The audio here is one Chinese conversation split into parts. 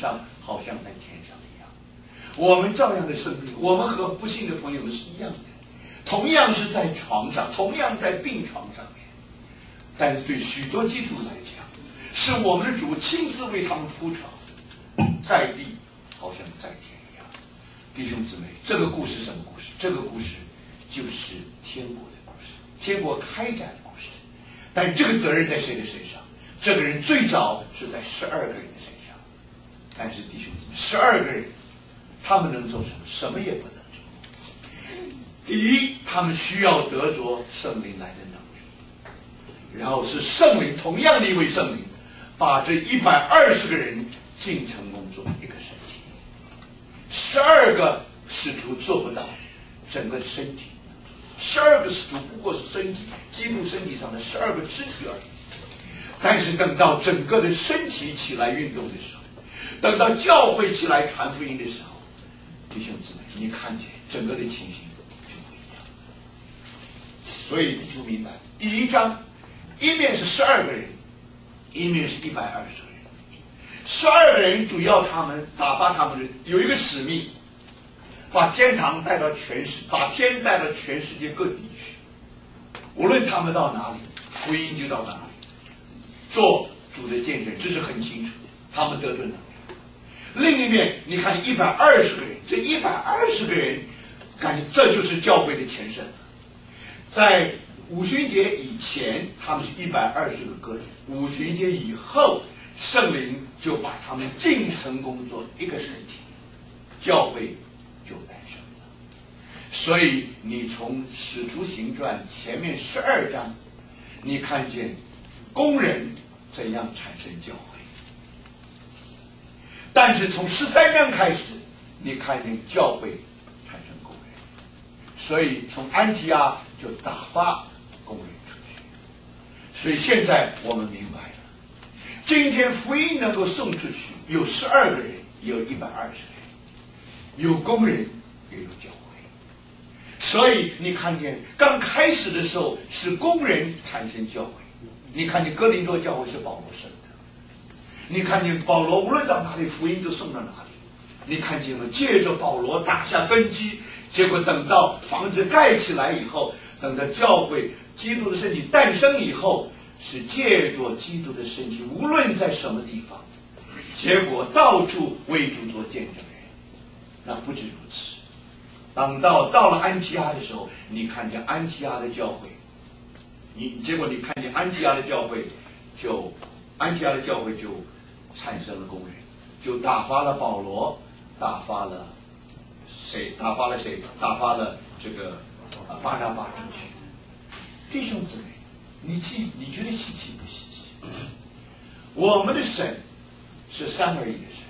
上好像在天上一样。我们照样的生病，我们和不幸的朋友们是一样的，同样是在床上，同样在病床上面。但是对许多基督徒来讲，是我们的主亲自为他们铺床，在地好像在天一样。弟兄姊妹，这个故事什么故事？这个故事就是天国的故事，天国开展的故事。但这个责任在谁的身上？这个人最早是在12个人的身上。但是弟兄姊妹，12个人他们能做什么？什么也不能做。第一，他们需要得着圣灵来的能力，然后是圣灵，同样的一位圣灵，把这120个人进城工作一个身体。12个使徒做不到，整个身体12个使徒不过是身体，基督身体上的12个肢体而已。但是等到整个的身体起来运动的时候，等到教会起来传福音的时候，弟兄姊妹，你看见整个的情形就不一样。所以你就明白，第一章一面是12个人，一面是120个人。12个人主要他们打发他们的有一个使命，把天堂带到把天带到全世界各地去。无论他们到哪里，福音就到哪里，做主的见证，这是很清楚的，他们得着能力。另一面，你看120个人，这120个人，感觉这就是教会的前身。在五旬节以前，他们是120个个人；五旬节以后，圣灵就把他们进城工作一个身体，教会就诞生了。所以你从使徒行传前面12章，你看见工人怎样产生教会。但是从13章开始，你看见教会产生工人，所以从安提阿就打发工人出去。所以现在我们明白了，今天福音能够送出去，有12个人，有120个人，有工人，也有教会。所以你看见刚开始的时候是工人产生教会，你看见哥林多教会是保罗生的。你看见保罗无论到哪里，福音就送到哪里。你看见了，借着保罗打下根基，结果等到房子盖起来以后，等到教会基督的身体诞生以后，是借着基督的身体，无论在什么地方，结果到处为主做见证人。那不止如此，到了安提阿的时候，你看见安提阿的教会，结果你看见安提阿的教会就产生了工人，就打发了保罗，打发了谁？打发了这个巴拿巴出去。弟兄姊妹，你觉得稀奇不稀奇？我们的神是三而一的神，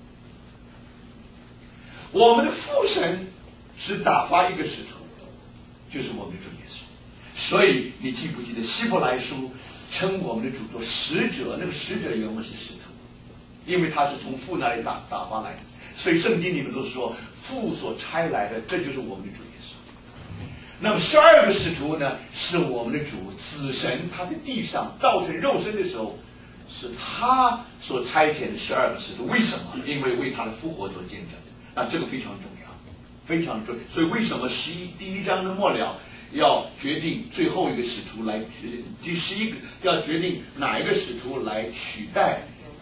我们的父神是打发一个使徒，就是我们的主耶稣。所以你记不记得希伯来书称我们的主做使者？那个使者原文是使徒，因为他是从父那里打发来的。所以圣经里面都是说父所差来的，这就是我们的主耶稣。那么12个使徒呢，是我们的主子神，他在地上道成肉身的时候，是他所差遣的12个使徒。为什么？因为为他的复活做见证。那这个非常重要，非常重要。所以为什么第1章的末了要决定最后一个使徒来第11个要决定哪一个使徒来取代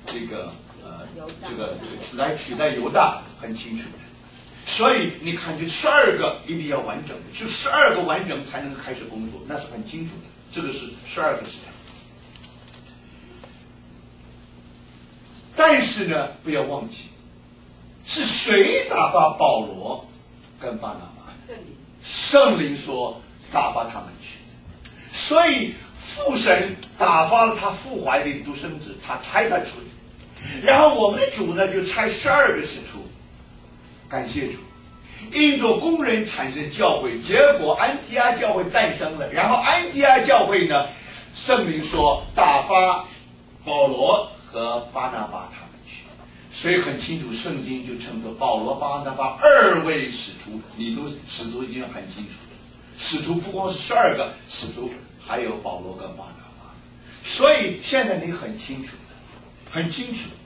来取代犹大，很清楚的。所以你看这12个一定要完整的，就12个完整才能开始工作，那是很清楚的。这个是12个使徒。但是呢，不要忘记是谁打发保罗跟巴拿巴？圣灵说打发他们去。所以父神打发了他父怀里的独生子，他差他出去。然后我们的主呢，就差12个使徒。感谢主，因着工人产生教会，结果安提阿教会诞生了。然后安提阿教会呢，圣灵说打发保罗和巴拿巴他们去。所以很清楚，圣经就称作保罗、巴拿巴2位使徒。使徒已经很清楚了，使徒不光是12个使徒，还有保罗跟巴拿巴。所以现在你很清楚的，很清楚，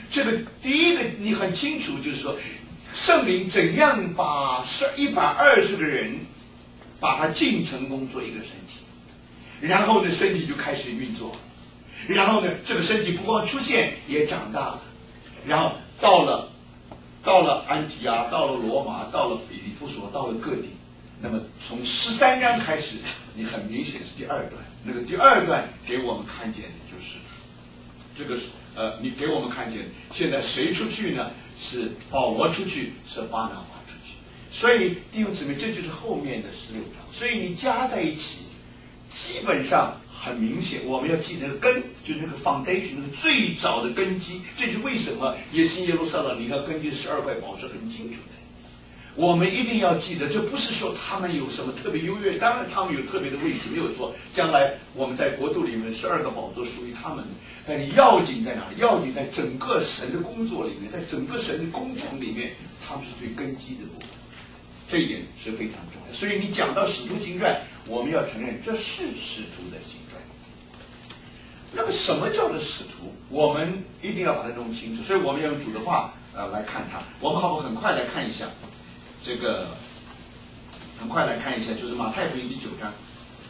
这个第一个你很清楚，就是说圣灵怎样把120个人把它进成功做一个身体，然后呢身体就开始运作，然后呢这个身体不光出现也长大了，然后到了安提阿，到了罗马，到了腓立弗所，到了各地。那么从13章开始，你很明显是第二段。那个第二段给我们看见的就是这个你给我们看见现在谁出去呢？是保罗出去，是巴拿巴出去。所以弟兄姊妹，这就是后面的16章。所以你加在一起，基本上很明显，我们要记得那个根，就是那个 foundation， 那个最早的根基。这就是为什么新耶路撒冷你要根据12块宝是很清楚的。我们一定要记得，这不是说他们有什么特别优越，当然他们有特别的位置，没有错。将来我们在国度里面12个宝座属于他们的，但你要紧在哪里？要紧在整个神的工作里面，在整个神的工程里面，他们是最根基的部分。这一点是非常重要。所以你讲到使徒行传，我们要承认这是使徒的行传。那么什么叫做使徒？我们一定要把它弄清楚。所以我们要用主的话来看它。我们好不好很快来看一下？这个很快来看一下，就是马太福音第9章。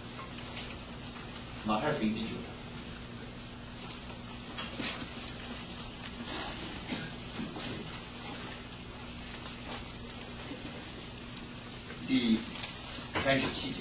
马太福音第9章。第37节。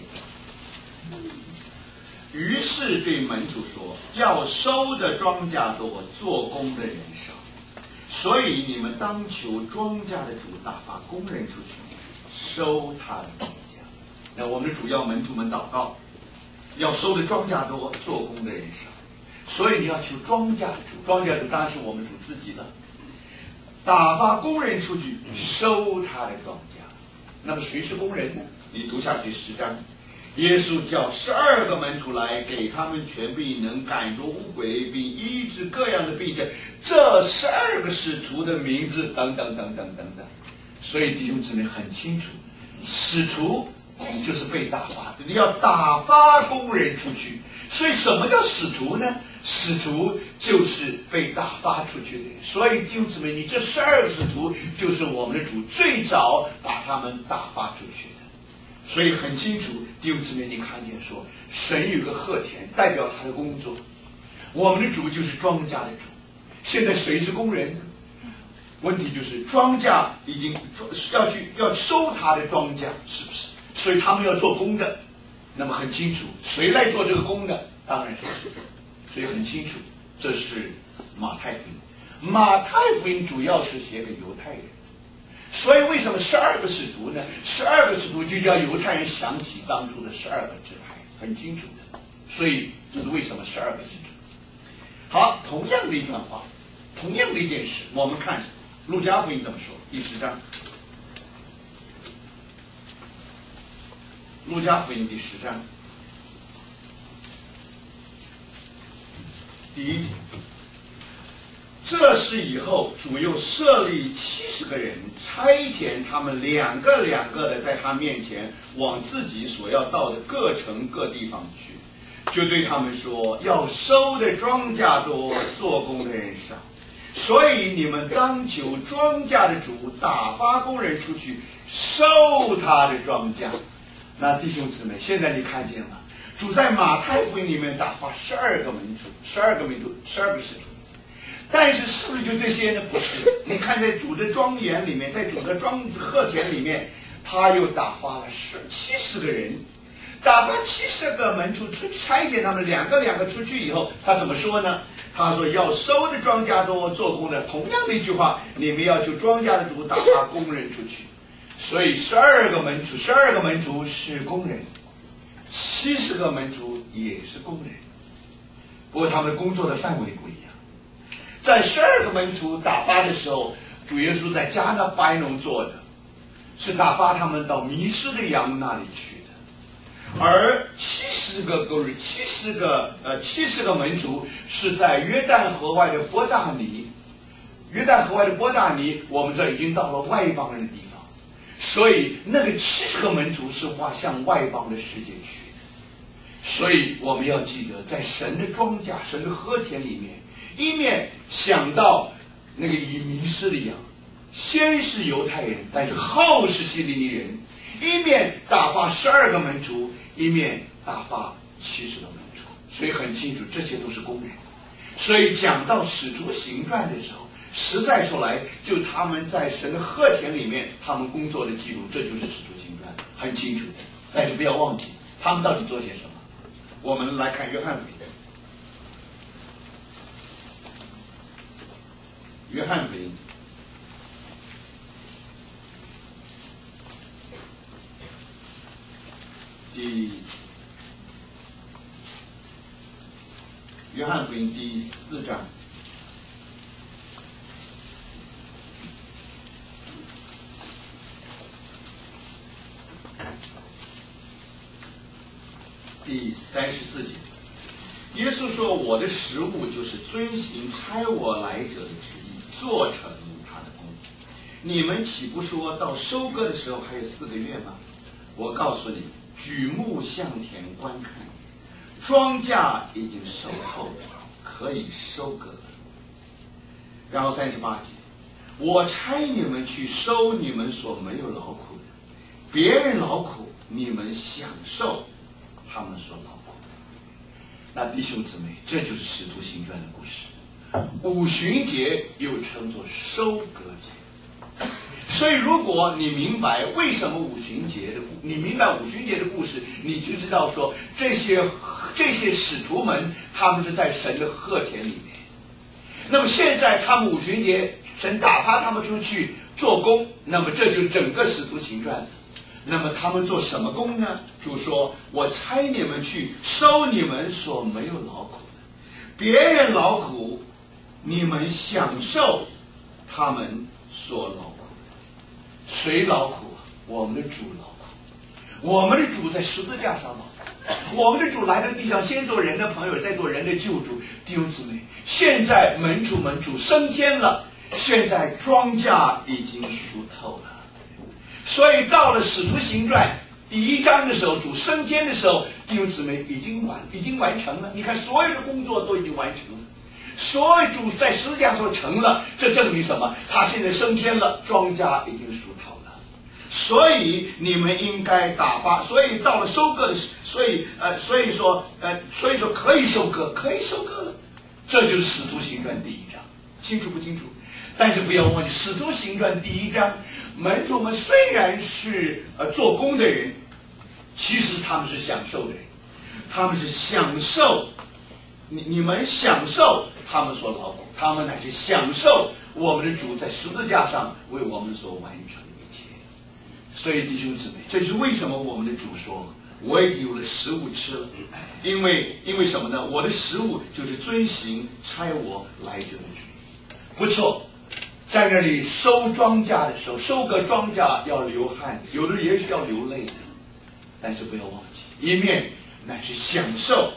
于是对门徒说：要收的庄稼多，做工的人少。所以你们当求庄稼的主打发工人出去，收他的庄稼。那我们的主要门徒们祷告，要收的庄稼多，做工的人少。所以你要求庄稼主，庄稼主当然是我们主自己了，打发工人出去收他的庄稼。那么谁是工人呢？你读下去10章。耶稣叫12个门徒来，给他们权柄，能赶逐污鬼，并医治各样的病症。这12个使徒的名字等等等等等等。所以弟兄姊妹很清楚，使徒就是被打发的，你要打发工人出去。所以什么叫使徒呢？使徒就是被打发出去的人。所以弟兄姊妹，你这12个使徒就是我们的主最早把他们打发出去的。所以很清楚，弟兄姊妹，你看见说，神有个禾田，代表他的工作。我们的主就是庄稼的主。现在谁是工人呢？问题就是庄稼已经要收他的庄稼，是不是？所以他们要做工的。那么很清楚，谁来做这个工的？当然是神。所以很清楚，这是马太福音。马太福音主要是写给犹太人。所以为什么12个使徒呢？12个使徒就叫犹太人想起当初的12个支派，很清楚的。所以这是为什么12个使徒。好，同样的一段话，同样的一件事，我们看路加福音怎么说。第10章，路加福音第10章第1节。这事以后，主又设立70个人，差遣他们两个的在他面前往自己所要到的各城各地方去，就对他们说：要收的庄稼多，做工的人少，所以你们当求庄稼的主打发工人出去收他的庄稼。那弟兄姊妹，现在你看见了，主在马太福音里面打发12个门徒，12个使徒。但是是不是就这些呢？不是。你看在主的庄园里面，在主的禾田里面，他又打发了70个人，打发70个门徒出去，差遣他们两个出去以后，他怎么说呢？他说要收的庄稼多，做工的。同样的一句话，你们要求庄稼的主打发工人出去。所以12个门徒是工人，70个门徒也是工人，不过他们工作的范围不一样。在12个门徒打发的时候，主耶稣在迦拿白农做的，是打发他们到迷失的羊那里去的；而70个门徒是在约旦河外的伯大尼。约旦河外的伯大尼，我们这已经到了外邦人的地方，所以那个70个门徒是向外邦的世界去的。所以我们要记得，在神的庄稼、神的禾田里面，一面想到那个已迷失的羊，先是犹太人，但是后是希利尼人，一面打发12个门徒，一面打发70个门徒，所以很清楚这些都是工人。所以讲到使徒行传的时候，实在说来，就他们在神的禾田里面他们工作的记录，这就是使徒行传，很清楚。但是不要忘记他们到底做些什么。我们来看约翰福音，约翰福音第4章第34节，耶稣说：“我的食物就是遵行差我来者的旨意，做成他的功。你们岂不说到收割的时候还有4个月吗？我告诉你，举目向田观看，庄稼已经熟透了，可以收割了。”然后38节，我差你们去收你们所没有劳苦的，别人劳苦，你们享受他们所劳苦的。那弟兄姊妹，这就是使徒行传的故事。五旬节又称作收割节。所以如果你明白为什么五旬节的，你明白五旬节的故事，你就知道说这些使徒们他们是在神的禾田里面。那么现在他们五旬节神打发他们出去做工，那么这就整个使徒行传。那么他们做什么工呢？主说：“我差你们去收你们所没有劳苦的，别人劳苦，你们享受他们所劳苦的。”谁劳苦啊？我们的主劳苦。我们的主在十字架上劳苦。我们的主来到地上，先做人的朋友，再做人的救主。弟兄姊妹，现在门主升天了，现在庄稼已经熟透了。所以到了使徒行传第1章的时候，主升天的时候，弟兄姊妹已经完成了。你看所有的工作都已经完成了，所有主在十字架上成了，这证明什么？他现在升天了，庄稼已经熟透了。所以你们应该打发，所以到了收割的，所以说可以收割了。这就是使徒行传第1章，清楚不清楚？但是不要忘记，使徒行传第1章，门徒们虽然是做工的人，其实他们是享受的人，他们是享受，你们享受他们所劳苦，他们乃是享受我们的主在十字架上为我们所完成的一切。所以弟兄姊妹，这就是为什么我们的主说：“我已经有了食物吃了。”因为什么呢？我的食物就是遵行差我来者的旨意。不错。在那里收庄稼的时候，收割庄稼要流汗，有的也许要流泪的，但是不要忘记，一面乃是享受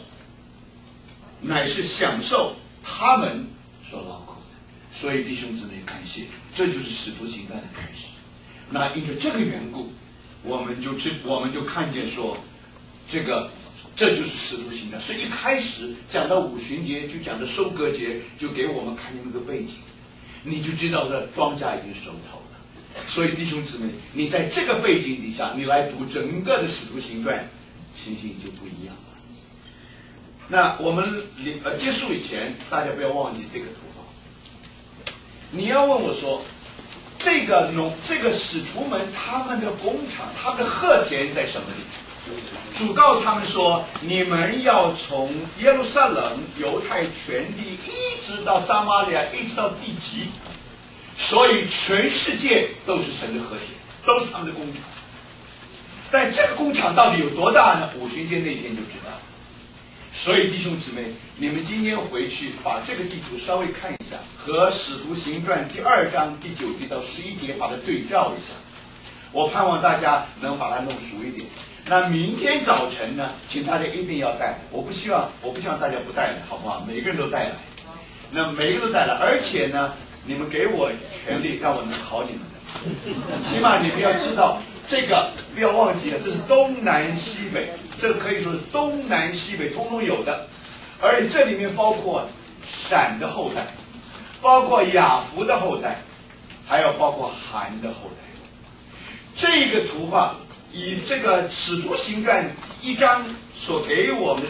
他们所劳苦的。所以弟兄姊妹，感谢主，这就是使徒行传的开始。那因着这个缘故，我们就看见说，这就是使徒行传。所以一开始讲到五旬节，就讲到收割节，就给我们看见那个背景。你就知道这庄稼已经熟透了。所以弟兄姊妹，你在这个背景底下，你来读整个的使徒行传，情形就不一样了。那我们结束以前，大家不要忘记这个图画。你要问我说，这个使徒们他们的工厂，他们的禾田在什么地方？主告诉他们说：“你们要从耶路撒冷、犹太全地，一直到撒玛利亚，一直到地极，所以全世界都是神的禾田，都是他们的工厂。但这个工厂到底有多大呢？五旬节那天就知道了。所以弟兄姊妹，你们今天回去把这个地图稍微看一下，和使徒行传第2章第9节到11节把它对照一下。我盼望大家能把它弄熟一点。那明天早晨呢，请大家一定要带来，我不希望大家不带来，好不好？每个人都带来。那每个人都带来，而且呢，你们给我权利，让我能考你们的。起码你们要知道，这个不要忘记了，这是东南西北，这个可以说是东南西北通通有的，而且这里面包括闪的后代， 包括雅弗的后代，还有包括韩的后代。这个图画以这个《使徒行传》1章所给我们的